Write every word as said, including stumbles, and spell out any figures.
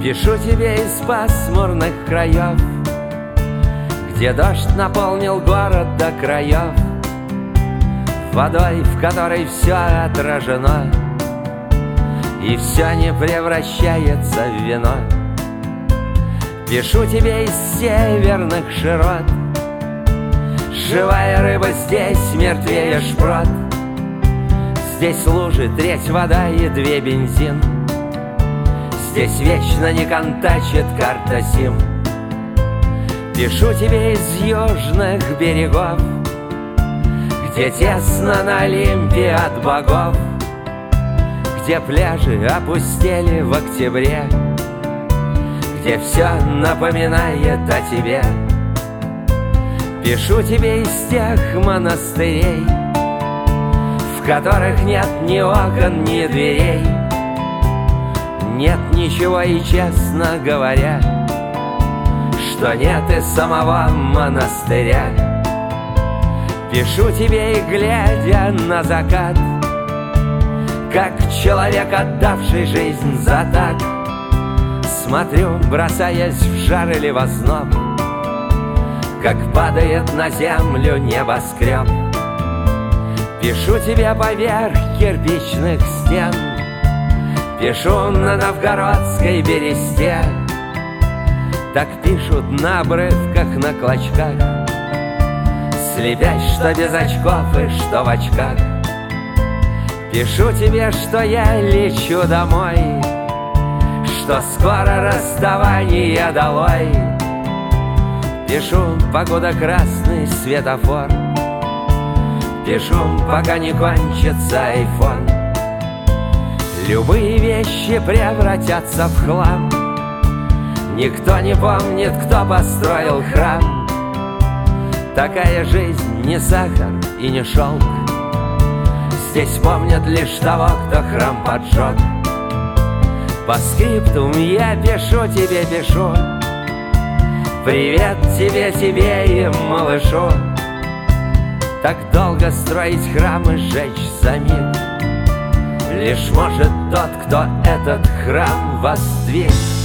Пишу тебе из пасмурных краев, где дождь наполнил город до краев, водой, в которой все отражено, и все не превращается в вино. Пишу тебе из северных широт, живая рыба здесь мертвее шпрот. Здесь лужи, треть вода и две бензин. Здесь вечно не контачит карта сим. Пишу тебе из южных берегов, где тесно на Олимпе от богов, где пляжи опустели в октябре, где все напоминает о тебе. Пишу тебе из тех монастырей, в которых нет ни окон, ни дверей, нет ничего и, честно говоря, что нет и самого монастыря. Пишу тебе и глядя на закат, как человек, отдавший жизнь за так, смотрю, бросаясь в жар или в озноб, как падает на землю небоскреб. Пишу тебе поверх кирпичных стен, пишу на новгородской бересте. Так пишут на обрывках, на клочках, слепясь, что без очков и что в очках. Пишу тебе, что я лечу домой, что скоро расставание долой. Пишу, покуда красный светофор, пишу, пока не кончится айфон. Любые вещи превратятся в хлам, никто не помнит, кто построил храм. Такая жизнь не сахар и не шелк, здесь помнят лишь того, кто храм поджег. По скриптум я пишу тебе, пишу: привет тебе, тебе и малышу. Так долго строить храм и сжечь за миг, лишь может тот, кто этот храм воздвиг.